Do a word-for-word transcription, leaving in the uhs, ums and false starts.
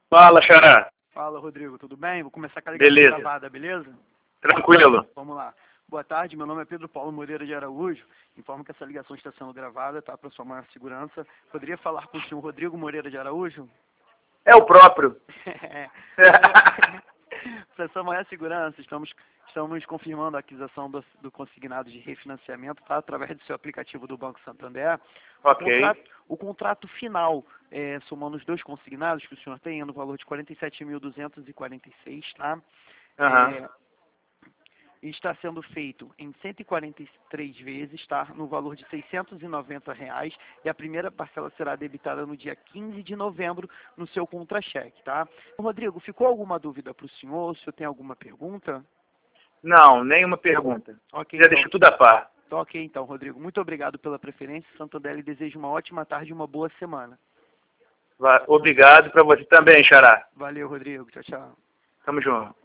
Fala, Xará. Fala, Rodrigo, tudo bem? Vou começar com a ligação Beleza. gravada, beleza? Tranquilo. Vamos lá. Boa tarde, meu nome é Pedro Paulo Moreira de Araújo. Informo que essa ligação está sendo gravada, tá? Para sua maior segurança. Poderia falar com o senhor Rodrigo Moreira de Araújo? É o próprio. Para sua maior segurança, estamos, estamos confirmando a aquisição do, do consignado de refinanciamento, tá? Através do seu aplicativo do Banco Santander. Ok. O contrato, o contrato final, é, somando os dois consignados que o senhor tem, é no valor de quarenta e sete mil duzentos e quarenta e seis, tá? Uhum. É, e está sendo feito em cento e quarenta e três vezes, tá? No valor de seiscentos e noventa reais, e a primeira parcela será debitada no dia quinze de novembro no seu contra-cheque, tá? Rodrigo, ficou alguma dúvida para o senhor? O senhor tem alguma pergunta? Não, nenhuma pergunta. Ok, Já então. deixo tudo a par. Ok, então, Rodrigo. Muito obrigado pela preferência. Santander lhe desejo uma ótima tarde e uma boa semana. Obrigado para você também, Xará. Valeu, Rodrigo. Tchau, tchau. Tamo junto.